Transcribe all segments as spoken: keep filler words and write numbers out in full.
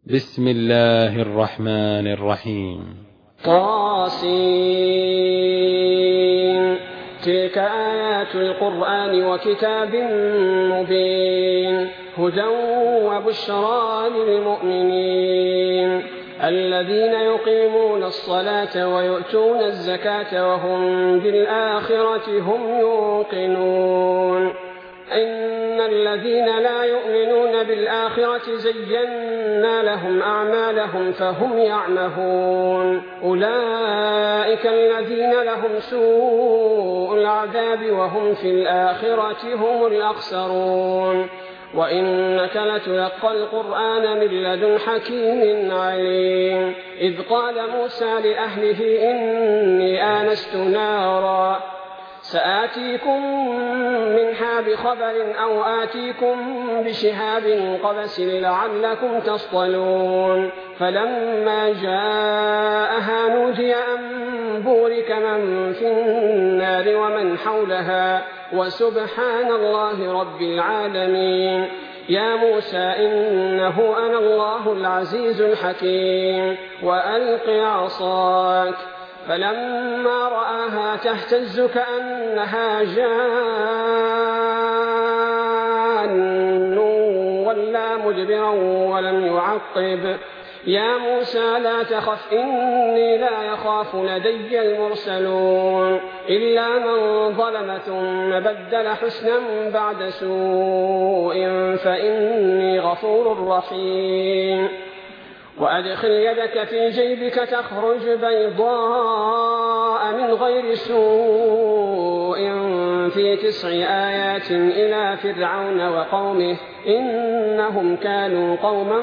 بسم الله الرحمن الرحيم. طاسين. تلك آيات القرآن وكتاب مبين هدى وبشرى للمؤمنين الذين يقيمون الصلاة ويؤتون الزكاة وهم بالآخرة هم يوقنون. إن الذين لا يؤمنون بالآخرة زينا لهم أعمالهم فهم يعمهون. أولئك الذين لهم سوء العذاب وهم في الآخرة هم الأخسرون. وإنك لتلقى القرآن من لدن حكيم عليم. إذ قال موسى لأهله إني آنست نارا سآتيكم منها بخبر أو آتيكم بشهاب قبس لعلكم تصطلون. فلما جاءها نودي أن بورك من في النار ومن حولها وسبحان الله رب العالمين. يا موسى إنه أنا الله العزيز الحكيم وألق عصاك. فلما رآها تهتز كأنها جان ولا مدبرا ولم يعقب. يا موسى لا تخف إني لا يخاف لدي المرسلون. إلا من ظلم ثم بدل حسنا بعد سوء فإني غفور رحيم. وأدخل يدك في جيبك تخرج بيضاء من غير سوء في تسع آيات إلى فرعون وقومه إنهم كانوا قوما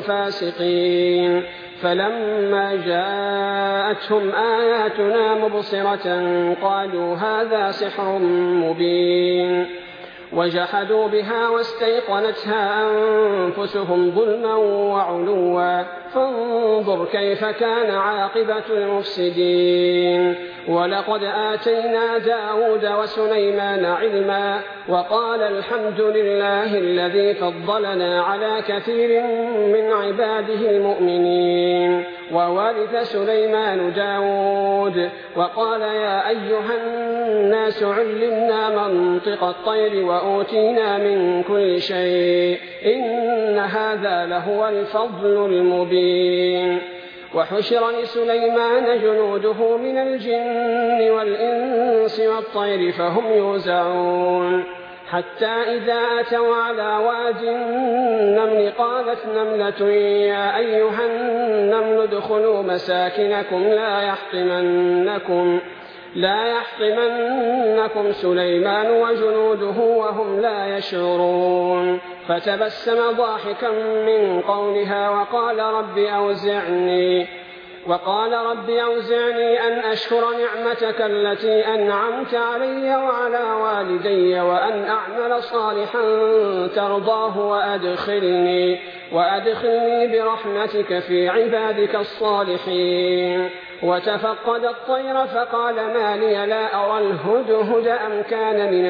فاسقين. فلما جاءتهم آياتنا مبصرة قالوا هذا سحر مبين. وجحدوا بها واستيقنتها أنفسهم ظلما وعلوا فانظر كيف كان عاقبة المفسدين. ولقد آتينا داود وسليمان علما وقال الحمد لله الذي فضلنا على كثير من عباده المؤمنين. وورث سليمان داود وقال يا أيها الناس علمنا منطق الطير وأوتينا من كل شيء إن هذا لهو الفضل المبين. وحشر لسليمان جنوده من الجن والإنس والطير فهم يوزعون. حتى إذا أتوا على واد النمل قالت نملة يا أيها النمل ادخلوا مساكنكم لا يحطمنكم لا يحطمنكم سليمان وجنوده وهم لا يشعرون. فتبسم ضاحكا من قولها وقال رب أوزعني وقال رب أوزعني أن أشكر نعمتك التي أنعمت علي وعلى والدي وأن أعمل صالحا ترضاه وأدخلني, وأدخلني برحمتك في عبادك الصالحين. وتفقد الطير فقال ما لي لا أرى الهدهد أم كان من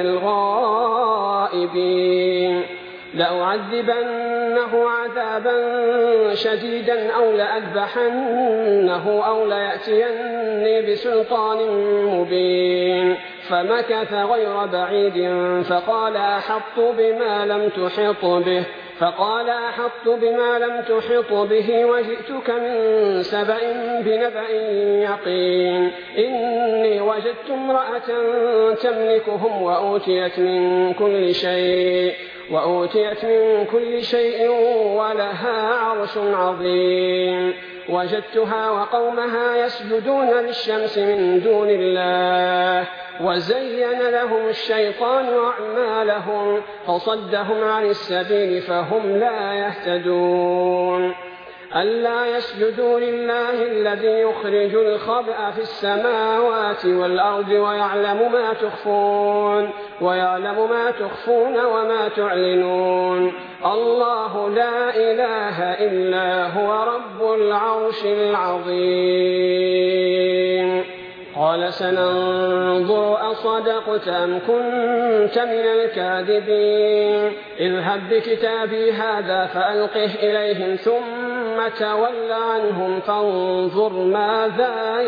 الغائبين. لأعذبنه عذابا شديدا أو لأذبحنه أو ليأتيني بسلطان مبين. فمكث غير بعيد فقال أحط بما لم تحط به فقال أحط بما لم تحط به وجئتك من سبأ بنبأ يقين. إني وجدت امرأة تملكهم وأوتيت من كل شيء وأوتيت من كل شيء ولها عرش عظيم. وجدتها وقومها يسجدون للشمس من دون الله وزين لهم الشيطان أعمالهم فصدهم عن السبيل فهم لا يهتدون. ألا يسجدوا لله الذي يخرج الخبأ في السماوات والأرض ويعلم ما تخفون ويعلم ما تخفون وما تعلنون. الله لا إله إلا هو رب العرش العظيم. قال سننظر أصدقت أم كنت من الكاذبين. اذهب بكتابي هذا فألقه إليهم ثم ثم تول عنهم فانظر ماذا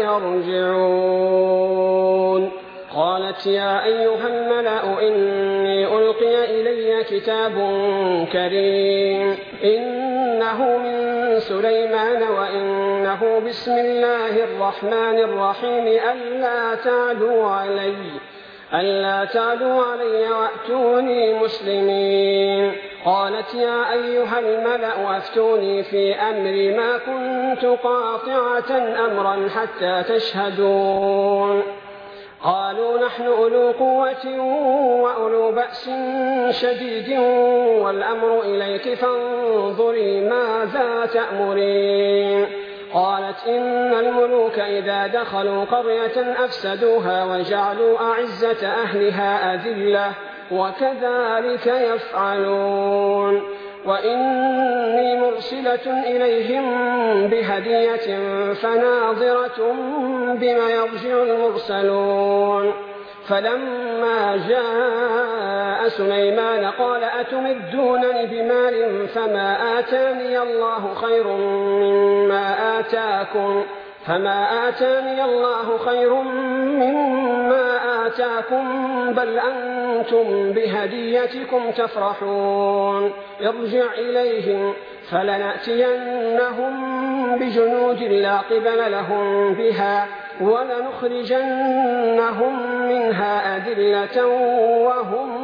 يرجعون. قالت يا أيها الملأ إني ألقي إلي كتاب كريم إنه من سليمان وإنه بسم الله الرحمن الرحيم ألا تعلوا علي ألا تعلوا علي وأتوني مسلمين. قالت يا أيها الملأ أفتوني في أمري ما كنت قاطعة أمرا حتى تشهدون. قالوا نحن أولو قوة وأولو بأس شديد والأمر إليك فانظري ماذا تأمرين. قالت إن الملوك إذا دخلوا قرية أفسدوها وجعلوا أعزة أهلها أذلة وكذلك يفعلون. وإني مرسلة إليهم بهدية فناظرة بما يرجع المرسلون. فلما جاء سليمان قال أتمدونني بمال فما آتاني الله خير مما آتاكم فما آتاني الله خير مما آتاكم بل أنتم بهديتكم تفرحون. ارجع إليهم فلنأتينهم بجنود لا قبل لهم بها ولنخرجنهم منها أذلة وهم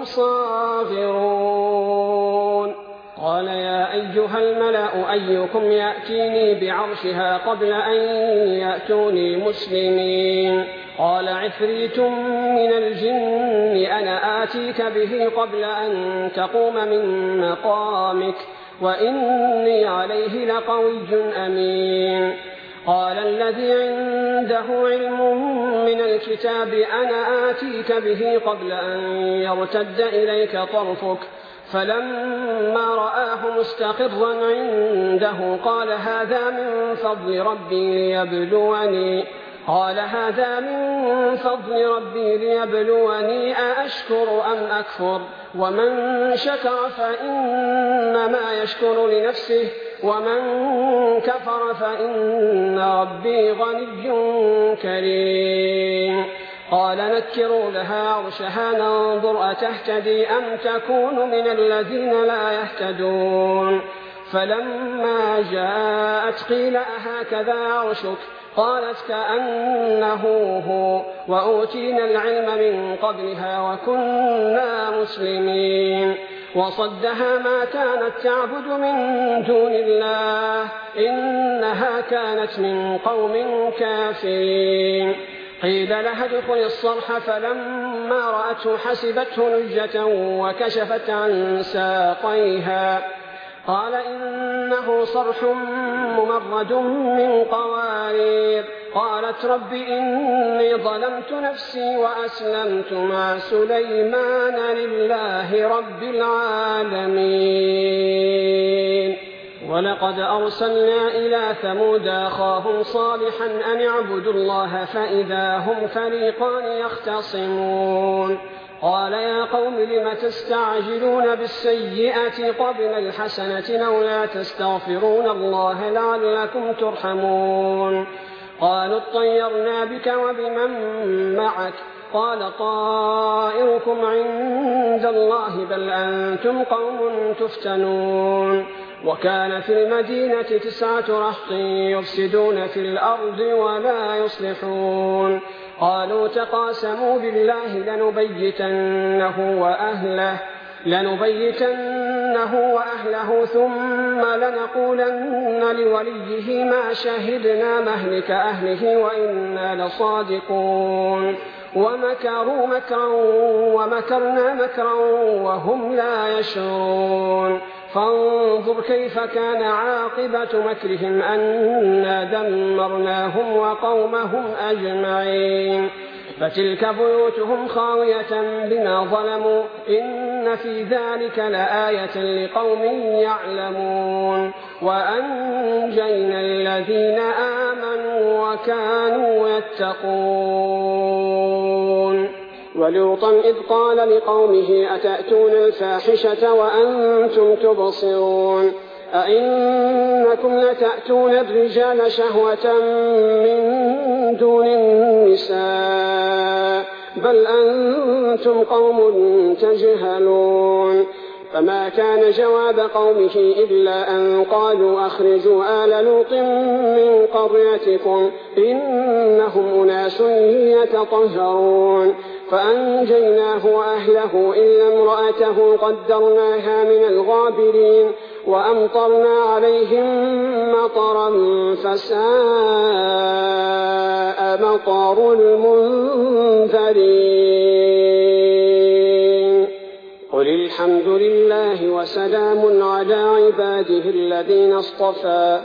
صاغرون. قال يا أيها الملأ أيكم يأتيني بعرشها قبل أن يأتوني مسلمين. قال عفريت من الجن أنا آتيك به قبل أن تقوم من مقامك وإني عليه لقوي أمين. قال الذي عنده علم من الكتاب أنا آتيك به قبل أن يرتد إليك طرفك فلما رآه مستقرا عنده قال هذا من فضل ربي ليبلوني قال هذا من فضل ربي ليبلوني أأشكر أم أكفر ومن شكر فإنما يشكر لنفسه ومن كفر فإن ربي غني كريم. قال نكروا لها عرشها ننظر أتهتدي أم تكون من الذين لا يهتدون. فلما جاءت قيل أهكذا عرشك قالت كأنه هو وأوتينا العلم من قبلها وكنا مسلمين. وصدها ما كانت تعبد من دون الله إنها كانت من قوم كافرين. قيل لها ادخل الصرح فلما رأته حسبته لجة وكشفت عن ساقيها قال إنه صرح ممرد من قوارير. قالت رب إني ظلمت نفسي وأسلمت مع سليمان لله رب العالمين. ولقد أرسلنا إلى ثمود أخاهم صالحا أن اعبدوا الله فإذا هم فريقان يختصمون. قال يا قوم لم تستعجلون بالسيئة قبل الحسنة لولا تستغفرون الله لعلكم ترحمون. قالوا اطيرنا بك وبمن معك قال طائركم عند الله بل أنتم قوم تفتنون. وكان في المدينة تسعة رهط يفسدون في الأرض ولا يصلحون. قالوا تقاسموا بالله لنبيتنه وأهله لنبيتنه وأهله ثم لنقولن لوليه ما شهدنا مهلك أهله وإنا لصادقون. ومكروا مكرا ومكرنا مكرا وهم لا يشعرون. فانظر كيف كان عاقبة مكرهم أنا دمرناهم وقومهم أجمعين. فتلك بيوتهم خاوية بما ظلموا إن في ذلك لآية لقوم يعلمون. وأنجينا الذين آمنوا وكانوا يتقون. ولوطا إذ قال لقومه أتأتون الفاحشة وأنتم تبصرون أئنكم لتأتون الرجال شهوة من دون النساء بل أنتم قوم تجهلون. فما كان جواب قومه إلا أن قالوا أخرجوا آل لوط من قريتكم إنهم أناس يتطهرون. فأنجيناه وأهله إلا امرأته قدرناها من الغابرين وأمطرنا عليهم مطرا فساء مطر المنذرين. قل الحمد لله وسلام على عباده الذين اصطفى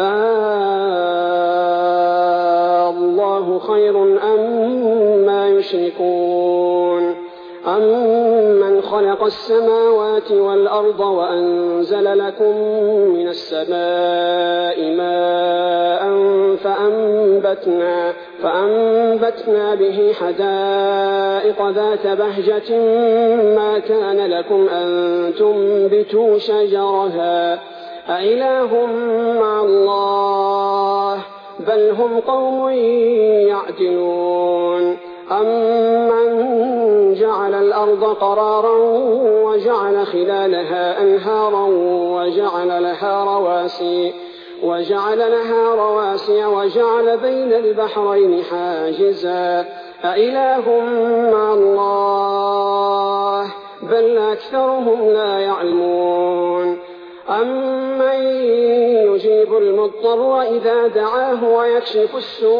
آه الله خير أما يشركون. أمن خلق السماوات والأرض وأنزل لكم من السماء ماء فأنبتنا, فأنبتنا به حدائق ذات بهجة ما كان لكم أن تنبتوا شجرها أإله مع الله بل هم قوم يعدلون. أمن جعل الأرض قرارا وجعل خلالها أنهارا وجعل لها رواسي وجعل لها رواسي وجعل بين البحرين حاجزا أإله مع الله بل أكثرهم لا يعلمون. أمن يجيب المضطر إذا دعاه ويكشف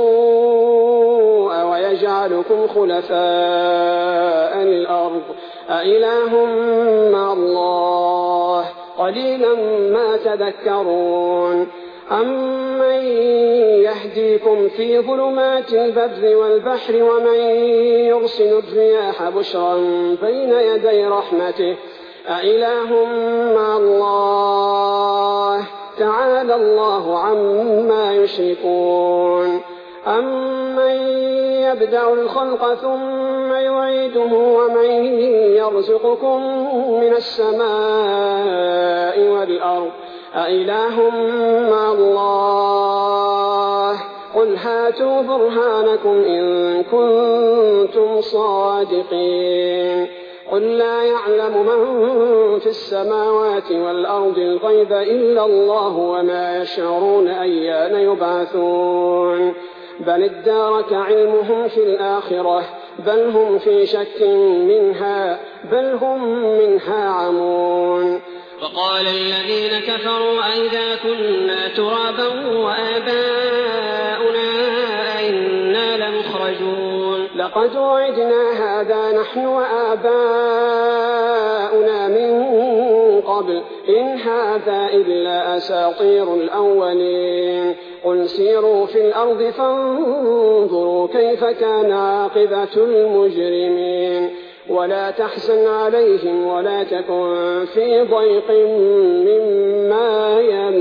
السوء ويجعلكم خلفاء الأرض أإله مع الله قليلا ما تذكرون. أمن يهديكم في ظلمات البر والبحر ومن يرسل الرياح بشرا بين يدي رحمته أإله مع الله تعالى الله عما يشركون. أمن يبدأ الخلق ثم يعيده ومن يرزقكم من السماء والأرض أإله مع الله قل هاتوا برهانكم إن كنتم صادقين. قل لا يعلم من في السماوات والأرض الغيب إلا الله وما يشعرون أيان يبعثون. بل ادارك علمهم في الآخرة بل هم في شك منها بل هم منها عمون. وقال الذين كفروا أئذا كنا ترابا وآباؤنا أئنا لمخرجون. لقد وعدنا هذا نحن وآباؤنا من قبل إن هذا إلا أساطير الأولين. قل سيروا في الأرض فانظروا كيف كان عاقبة المجرمين. ولا تحزن عليهم ولا تكن في ضيق مما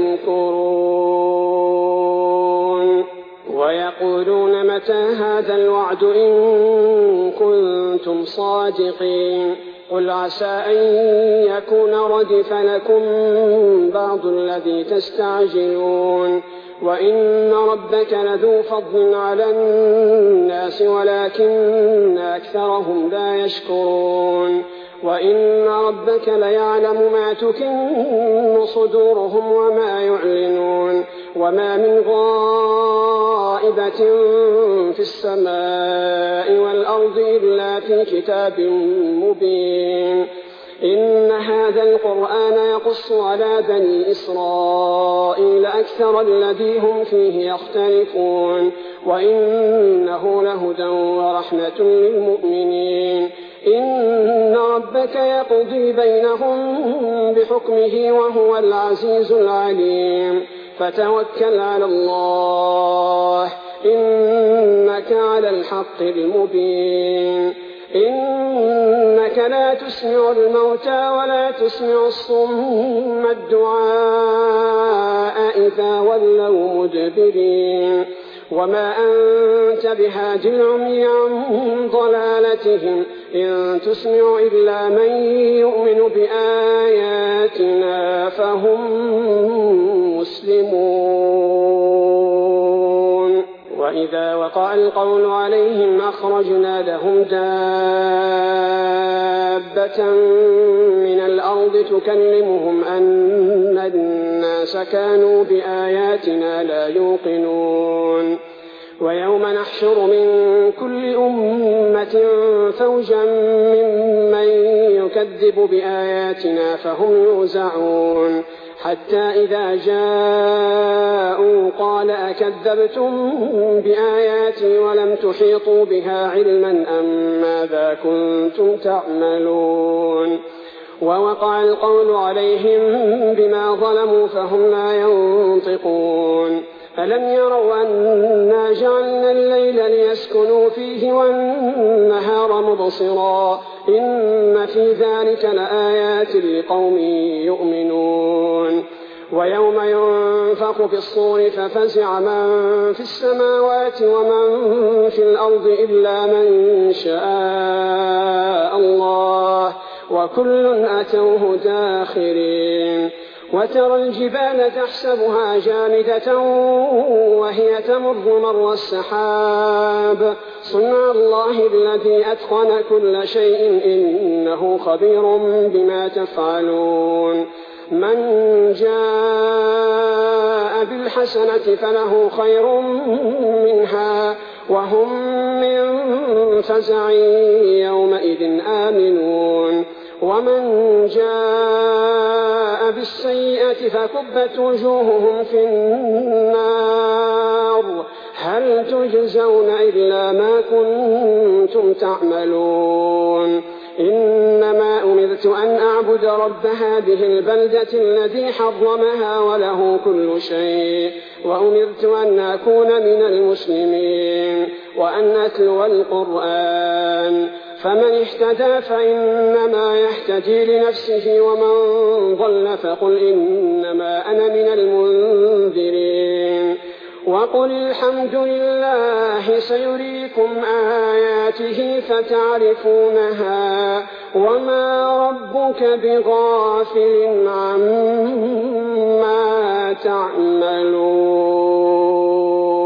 يمكرون. ويقولون متى هذا الوعد إن كنتم صادقين. قل عسى أن يكون ردف لكم بعض الذي تستعجلون. وإن ربك لذو فضل على الناس ولكن أكثرهم لا يشكرون. وإن ربك ليعلم ما تكن صدورهم وما يعلنون. وما من غائبة في السماء والأرض إلا في كتاب مبين. إن هذا القرآن يقص على بني إسرائيل أكثر الذي هم فيه يختلفون. وإنه لهدى ورحمة للمؤمنين. إن ربك يقضي بينهم بحكمه وهو العزيز العليم. فتوكل على الله إنك على الحق المبين. إنك لا تسمع الموتى ولا تسمع الصم الدعاء إذا ولوا مدبرين. وما أنت بهاد العمي عن ضلالتهم إن تسمع إلا من يؤمن بآياتنا فهم مسلمون. وإذا وقع القول عليهم أخرجنا لهم دابة من الأرض تكلمهم أن الناس كانوا بآياتنا لا يوقنون. ويوم نحشر من كل أمة فوجا ممن يكذب بآياتنا فهم يوزعون حتى إذا جاءوا قال أكذبتم بآياتي ولم تحيطوا بها علما أم ماذا كنتم تعملون. ووقع القول عليهم بما ظلموا فهم لا ينطقون. ألم يروا أنا جعلنا الليل ليسكنوا فيه والنهار مبصرا إن في ذلك لآيات لقوم يؤمنون. ويوم ينفخ في الصور ففزع من في السماوات ومن في الأرض إلا من شاء الله وكل أتوه داخرين. وترى الجبال تحسبها جامدة وهي تمر مر السحاب صنع الله الذي أتقن كل شيء إنه خبير بما تفعلون. من جاء بالحسنة فله خير منها وهم من فزع يومئذ آمنون. ومن جاء بالسيئة فكبت وجوههم في النار هل تجزون إلا ما كنتم تعملون. إنما أمرت أن أعبد رب هذه البلدة الذي حرمها وله كل شيء وأمرت أن أكون من المسلمين وأن أتلو القرآن فمن اهتدى فإنما يهتدي لنفسه ومن ضل فقل إنما أنا من المنذرين. وقل الحمد لله سيريكم آياته فتعرفونها وما ربك بغافل عما تعملون.